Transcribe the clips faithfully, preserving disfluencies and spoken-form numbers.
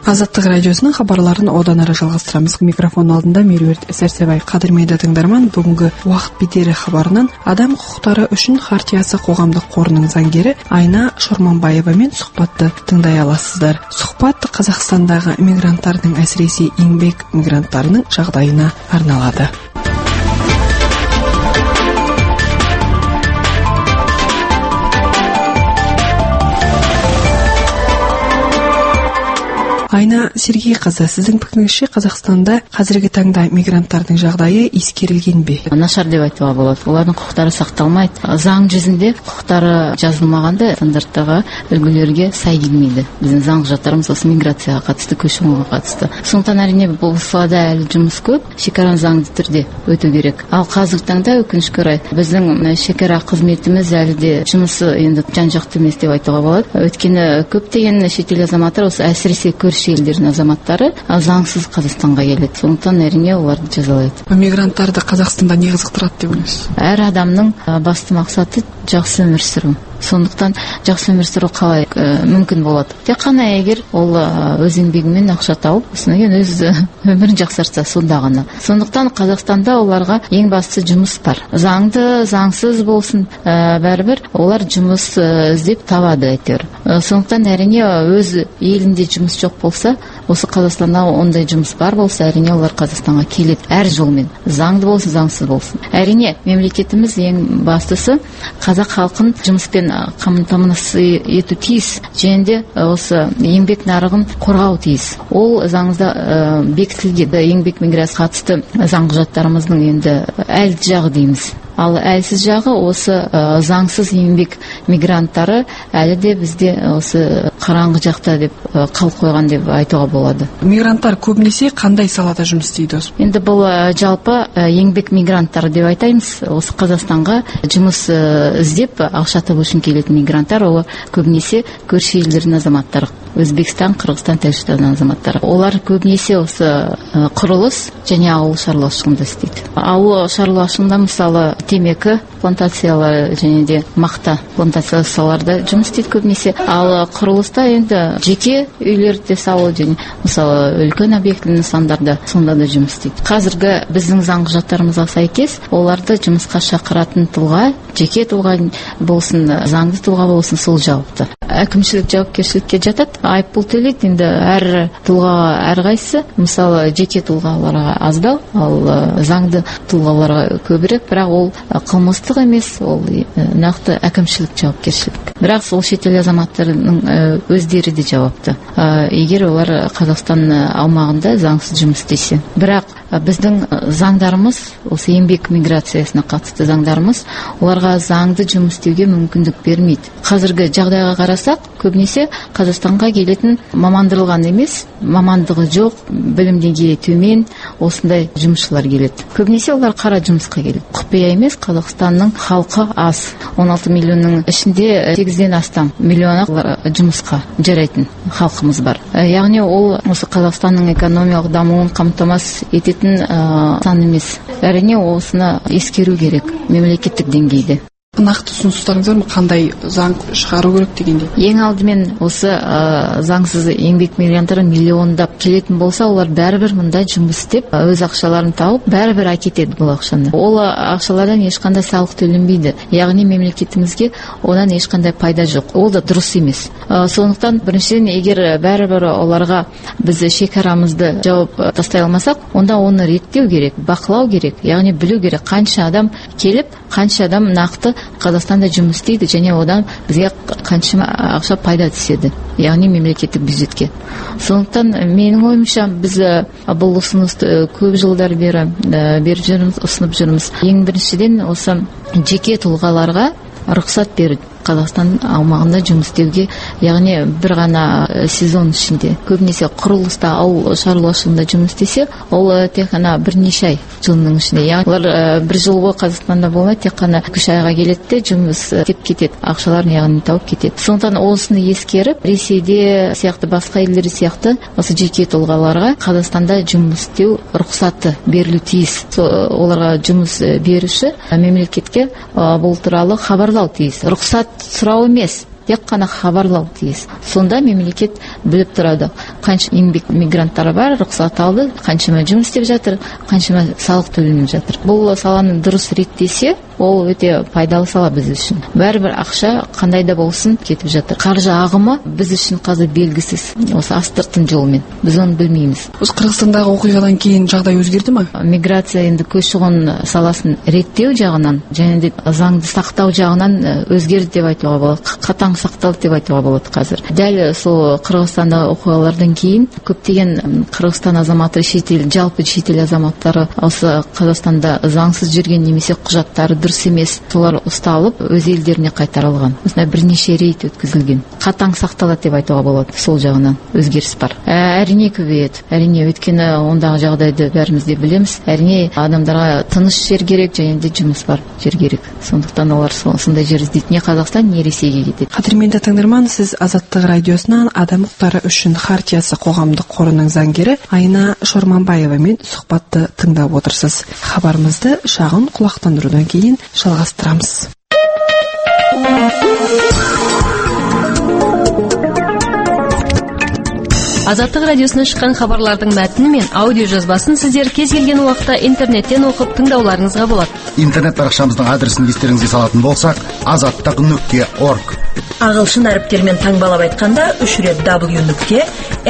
Азаттық радиосының хабарларын одан ары жалғастырамыз. Микрофон алдында Меруерт Сәрсебай. Қадірменді тыңдарман, бүгінгі уақыт бедері хабарынан адам құқықтары үшін хартиясы қоғамдық қорының заңгері Айна Шорманбаевамен сұхбатты тыңдай аласыздар. Сұхбат Қазақстандағы мигранттардың, әсіресе еңбек мигранттарының жағдайына арналады. Айна Сергейқызы, сіздің пікіріңізше Қазақстанда қазіргі таңда мигранттардың жағдайы ескерілген бе? Нашар деп айтуға болады. Олардың құқықтары сақталмайды. Заң жүзінде құқықтары жазылмағанда стандарттағы үлгілерге сай келмейді. Біздің заң құжаттарымыз осы миграцияға қатысты, көші-қонға қатысты. Сондықтан әрине бұл салада әлі жұмыс көп. Шекараны заңды түрде өту керек. Ал қазіргі таңда өкінішке орай біздің шекара қызметіміз әлі де жұмысы енді жан-жақты емес деп айтуға болады. Өйткені көптеген шетел азаматтар, осы әсіресе көрші елдердің азаматтары заңсыз Қазақстанға келеді. Сондықтан әрине оларды жазалайды. Мигранттарды Қазақстанда не қызықтырады деп ойлайсыз? Әр адамның басты мақсаты жақсы өмір сүру. Сондықтан жақсы өмір сүру қалай ә, мүмкін болады? Тек қана егер ол ә, өз еңбегімен ақша тауып, содан кейін өз өмірін жақсартса, сонда ғана. Сондықтан Қазақстанда оларға ең басты жұмыс бар. Заңды, заңсыз болсын, ә, бәрібір олар жұмыс ә, іздеп табады әйтеуір. Ә, сондықтан әрине өз елінде жұмыс жоқ болса, осы Қазақстанда ондай жұмыс бар болса, әрине олар Қазақстанға келеді әр жолмен. Заңды болсын, заңсыз болсын. Әрине мемлекетіміз ең бастысы қазақ халқын жұмыспен қамтамасыз ету тиіс, және де осы еңбек нарығын қорғау тиіс. Ол заңда ә, бекітілген. Еңбек миграцияға қатысты заң құжаттарымыздың енді әлді жағы дейміз. Ал әлсіз жағы осы ә, заңсыз еңбек мигранттары әлі де бізде осы қараңғы жақта деп ә, қалып қойған деп айтуға болады. Мигранттар көбінесе қандай салада жұмыс істейді? Енді бұл ә, жалпы ә, еңбек мигранттары деп айтаймыз. Осы Қазақстанға жұмыс ә, іздеп ақша табу үшін келетін мигранттар, ол көбінесе көрші елдердің азаматтары. Өзбекстан, Қырғызстан, Тәжікстан азаматтары. Олар көбінесе осы ә, құрылыс және ауыл шаруашылығында істейді. Ауыл шаруашылығында мысалы темекі плантациялары және де мақта плантацияларда жұмыс істейді көбінесе. Ал құрылыста енді жеке үйлерді салу және мысалы үлкен объектілі нысандарда сонда да жұмыс істейді. Қазіргі біздің заң құжаттарымызға сәйкес оларды жұмысқа шақыратын тұлға, жеке тұлға болсын, заңды тұлға болсын, сол жауапты. Әкімшілік жауапкершілікке жатады. Айыппұл төлейді. Енді әр тұлғаға әрқайсысы, мысалы жеке тұлғаларға аздау, ал заңды тұлғаларға көбірек, бірақ ол қылмыстық емес, ол нақты әкімшілік жауапкершілік. Бірақ сол шетел азаматтарының өздері де жауапты, егер олар Қазақстан аумағында заңсыз жұмыс істесе. Бірақ біздің заңдарымыз, осы еңбек миграциясына қатысты заңдарымыз, оларға заңды жұмыс істеуге мүмкіндік бермейді. Қазіргі жағдайға қарасақ, көбінесе Қазақстанға келетін мамандырылған емес, мамандығы жоқ, білім деңгейі төмен, осындай жұмысшылар келеді. Көбінесе олар қара жұмысқа келеді. Құпия емес, Қазақстанның халқы аз. он алты миллионның ішінде сегізден астам миллиона жұмысқа жарайтын халқымыз бар. Яғни ол осы Қазақстанның экономикалық дамуын қамтамасыз ететін сан емес. Әрине осыны ескеру керек мемлекеттік деңгейде. Нақты ұсыныстарыңыз бар ма, қандай заң шығару керек дегенде? Ең алдымен осы ә, заңсыз еңбек мигранттары миллиондап келетін болса, олар бәрібір мұнда жұмыс істеп, өз ақшаларын тауып, бәрібір әкетеді бұл ақшаны. Ол ақшалардан ешқандай салық төленбейді. Яғни мемлекетімізге одан ешқандай пайда жоқ. Ол да дұрыс емес. Ә, сондықтан біріншіден, егер бәрібір оларға біз шекарамызды жауып тастай алмасақ, онда оны реттеу керек, бақылау керек, яғни білу керек, қанша адам келіп, қанша адам нақты Қазақстанда жұмыс істейді және одан бізге қаншама ақша пайда түседі, яғни мемлекеттік бюджетке. Сондықтан менің ойымша біз бұл ұсынысты көп жылдар бері беріп жүрміз, ұсынып жүрміз. Ең біріншіден осы жеке тұлғаларға рұқсат берді Қазақстан аумағында жұмыс істеуге, яғни бір ғана сезон ішінде. Көбінесе құрылыста, ауыл шаруашылығында жұмыс істесе, ол тек қана бірнеше ай жылының ішінде. Яғни олар бір жыл бойы Қазақстанда болмай, тек қана үш айға келеді де жұмыс істеп кетеді, ақшаларын яғни тауып кетеді. Сондықтан осыны ескеріп, Ресейде сияқты басқа елдер сияқты осы жеке тұлғаларға Қазақстанда жұмыс істеу рұқсаты берілу тиіс. Оларға жұмыс беруші мемлекетке бұл туралы хабарлау тиіс. Рұқсат сұрау емес, тек қана хабарлау тиіс. Сонда мемлекет біліп тұрады, қанша еңбек мигранттары бар, рұқсат алды, қаншама жұмыс істеп жатыр, қаншама салық төленіп жатыр. Бұл саланы дұрыс реттесе, ол өте пайдалы сала біз үшін. Бәрібір ақша қандай да болсын кетіп жатыр. Қаржы ағымы біз үшін қазір белгісіз. Осы астыртын жолмен. Біз оны білмейміз. Осы Қырғызстандағы оқиғадан кейін жағдай өзгерді ме? Миграция енді көші-қон саласын реттеу жағынан және де заңды сақтау жағынан өзгерді деп айтуға болады. Қатаң сақталды деп айтуға болады қазір. Дәл сол Қырғызстандағы оқиғалардан кейін көптеген Қырғызстан азаматы, шетел, жалпы шетел азаматтары осы Қазақстанда заңсыз жүрген немесе құжаттары дұрыс емес, солар ұсталып өз елдеріне қайтарылған. Осындай бірнеше рейд өткізілген. Қатаң сақталады деп айтуға болады. Сол жағынан өзгеріс бар. Әрине көбейеді. Әрине өйткені ондағы жағдайды бәріміз де білеміз. Әрине адамдарға тыныш жер керек және де жұмыс бар жер керек. Сондықтан олар сондай жер іздейді. Не Қазақстан, не Ресейге кетеді. Қадірменді тыңдарман, сіз Азаттық радиосынан Адам құқықтары үшін хартиясы қоғамдық қорының заңгері Айна Шорманбаевамен сұхбатты тыңдап отырсыз. Хабарымызды шағын құлақтандырудан кейін жалғастырамыз. Азаттық радиосынан шыққан хабарлардың мәтіні мен аудио жазбасын сіздер кез келген уақытта интернеттен оқып тыңдауларыңызға болады. Интернет парақшамыздың адресін естеріңізге салатын болсақ, азаттық нүкте орг. Ағылшын әріптермен таңбалап айтқанда үш рет дабл ю нүкте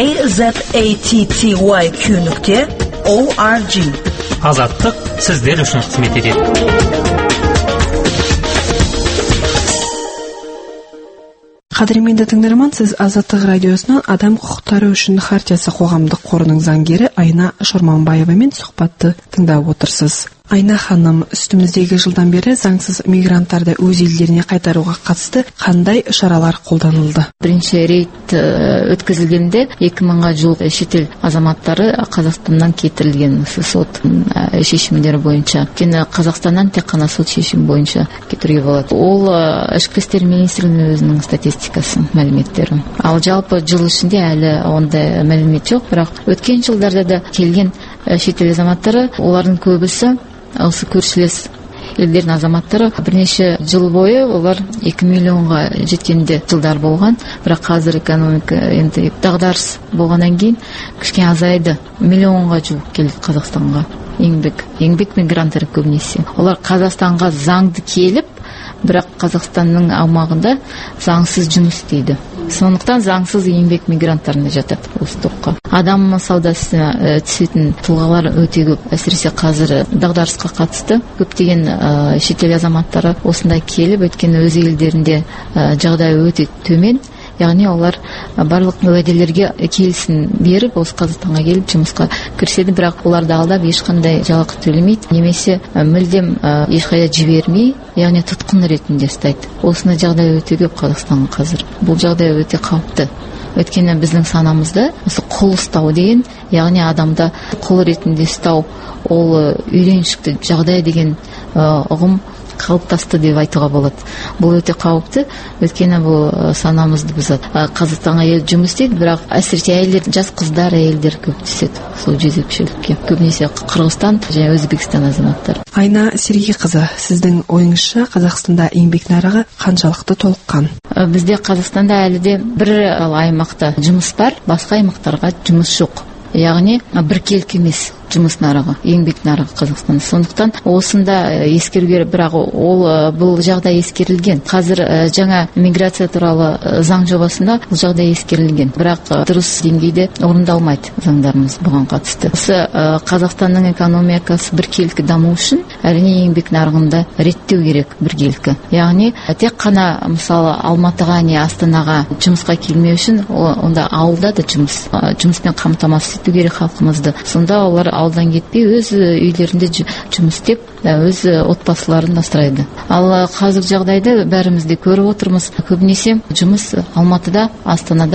азаттық нүкте орг. Азаттық сіздер үшін қызмет етеді. Қадірменді тыңдарман, сіз Азаттық радиосынан Адам құқықтары үшін хартиясы қоғамдық қорының заңгері Айна Шорманбаевамен сұхбатты тыңдап отырсыз. Айна ханым, үстіміздегі жылдан бері заңсыз мигранттарды өз елдеріне қайтаруға қатысты қандай шаралар қолданылды? Бірінші рейд өткізілгенде екі мыңға жуық шетел азаматтары Қазақстаннан кетірілген сот шешімдері бойынша. Өйткені Қазақстаннан тек қана сот шешім бойынша кетіруге болады. Ол ішкі істер министрлігінің өзінің статистикасы, мәліметтері. Ал жалпы жыл ішінде әлі ондай мәлімет жоқ, бірақ өткен жылдарда да келген шетел азаматтары, олардың көбісі осы көршілес елдердің азаматтары. Бірнеше жыл бойы олар екі миллионға жеткенде жылдар болған, бірақ қазір экономика енді дағдарыс болғаннан кейін кішкене азайды. Миллионға жуық келді Қазақстанға. Еңбек, еңбек мигранттары көбінесе. Олар Қазақстанға заңды келіп, бірақ Қазақстанның аумағында заңсыз жұмыс істейді. Сондықтан заңсыз еңбек мигранттарына жатады осы топқа. Адам саудасына түсетін тұлғалар өте көп. Әсіресе қазір дағдарысқа қатысты көптеген шетел азаматтары осында келіп, өйткені өз елдерінде жағдай өте төмен. Яғни олар барлық уәделерге келісім беріп, осы Қазақстанға келіп жұмысқа кіріседі, бірақ оларды алдап ешқандай жалақы төлемейді, немесе мүлдем ешқайда жібермей, яғни тұтқын ретінде ұстайды. Осындай жағдай өте көп Қазақстанға қазір. Бұл жағдай өте қауіпті. Өйткені біздің санамызда осы құл ұстау деген, яғни адамда құл ретінде ұстау, ол үйреншікті жағдай деген ұғым қалыптасты деп айтуға болады. Бұл өте қауіпті, өйткені бұл санамызды бұзады. Қазақстанға ел жұмыс істейді, бірақ әсіресе әйелдер, жас қыздар, әйелдер көп түседі сол жезөкшелікке. Көбінесе Қырғызстан және Өзбекстан азаматтары. Айна Сергейқызы, сіздің ойыңызша Қазақстанда еңбек нарығы қаншалықты толыққан? Бізде Қазақстанда әлі де бір аймақта жұмыс бар, басқа аймақтарға жұмыс жоқ. Яғни біркелкі емес жұмыс нарығы, еңбек нарығы Қазақстанда. Сондықтан осында ескеруге, бірақ ол бұл жағдай ескерілген. Қазір жаңа миграция туралы заң жобасында бұл жағдай ескерілген. Бірақ дұрыс деңгейде орындалмайды заңдарымыз бұған қатысты. Осы Қазақстанның экономикасы біркелкі даму үшін әрине еңбек нарығында реттеу керек біркелкі. Яғни тек қана мысалы Алматыға не Астанаға жұмысқа келмеу үшін онда ауылда да жұмыс жұмыспен қамтамасыз ету керек халқымызды. Сонда олар ауылдан кетпей өз үйлерінде жұмыс істеп, өз отбасыларын асырайды. Ал қазір жағдайды бәріміз де көріп отырмыз. Көбінесе жұмыс Алматыда, Астанада,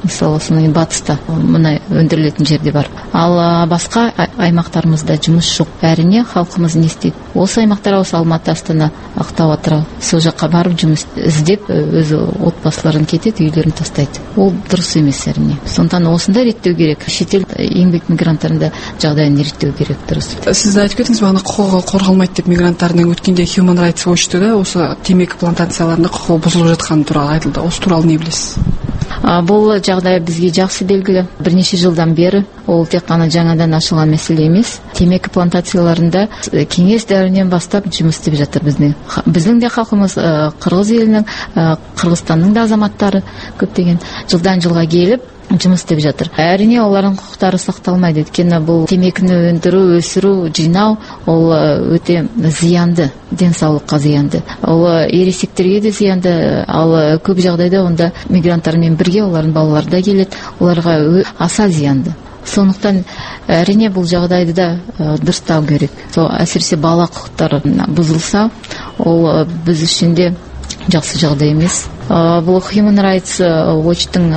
мысалы осының батыста мұнай өндірілетін жерде бар. Ал басқа аймақтарымызда жұмыс жоқ. Әрине халқымыз не істейді? Осы аймақтар, осы Алматы, Астана, Ақтау, Атырау, сол жаққа барып жұмыс іздеп өзі отбасыларын кетеді, үйлерін тастайды. Ол дұрыс емес әрине. Сондықтан осында реттеу керек. Шетел еңбек мигранттарында жағдайын реттеу керек, дұрыс. Сіз айтып кеттіңіз, бағана құқығы қорғалмайды деп мигранттардың өткенде Human Rights Watch-та да осы темекі плантацияларында құқығы бұзылып жатқаны туралы айтылды. Осы туралы не білесіз? Бұл жағдай бізге жақсы белгілі. Бірнеше жылдан бері ол тек қана жаңадан ашылған мәселе емес. Темекі плантацияларында кеңес дәуірінен бастап жұмыс істеп жатыр біздің. Біздің де халқымыз Қырғыз елінің, Қырғызстанның да азаматтары көптеген жылдан жылға келіп жұмыс істеп жатыр. Әрине олардың құқықтары сақталмайды. Өйткені бұл темекіні өндіру, өсіру, жинау ол өте зиянды, денсаулыққа зиянды. Ол ересектерге де зиянды, ал көп жағдайда онда мигранттармен бірге олардың балалары да келеді, оларға аса зиянды. Сондықтан әрине бұл жағдайды да дұрыстау керек. Сол әсіресе бала құқықтары бұзылса, ол біз үшін де жақсы жағдай емес. Бұл Human Rights Watch-тың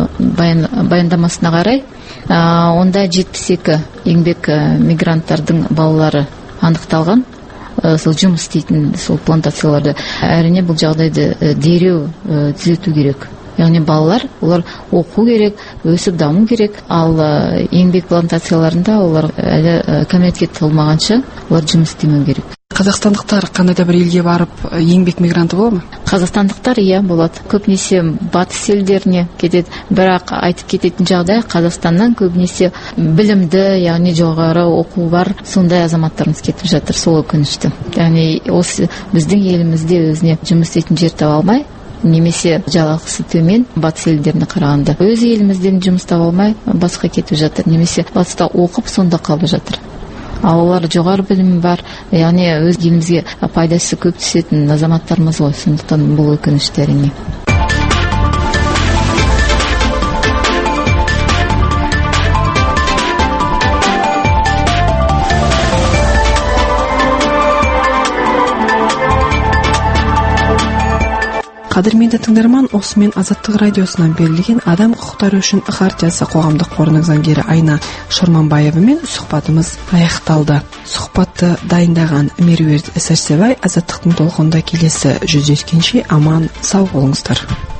баяндамасына қарай, онда жетпіс екі еңбек мигранттардың балалары анықталған, сол жұмыс істейтін сол плантацияларда. Әрине бұл жағдайды дереу түзету керек. Яғни балалар, олар оқу керек, өсіп даму керек, ал еңбек плантацияларында олар әлі кәмелетке толмағанша олар жұмыс істемеу керек. Қазақстандықтар қандай да бір елге барып еңбек мигранты бола ма? Қазақстандықтар иә болады. Көбінесе батыс елдеріне кетеді. Бірақ айтып кететін жағдай, Қазақстаннан көбінесе білімді, яғни жоғары оқу бар, сондай азаматтарымыз кетіп жатыр. Сол өкінішті. Яғни осы біздің елімізде өзіне жұмыс істейтін жер таба алмай, немесе жалақысы төмен батыс елдеріне қарағанда өз елімізден жұмыс таба алмай басқа кетіп жатыр, немесе батыста оқып сонда қалып жатыр. Ал олар жоғары білімі бар, яғни өз елімізге пайдасы көп түсетін азаматтарымыз ғой. Сондықтан бұл өкінішті әрине. Қадірменді тыңдарман, осымен Азаттық радиосынан берілген адам құқықтары үшін хартиясы қоғамдық қорының заңгері Айна Шорманбаевамен сұхбатымыз аяқталды. Сұхбатты дайындаған Меруерт Сәрсебай. Азаттықтың толқынында келесі жүздескенше аман сау болыңыздар.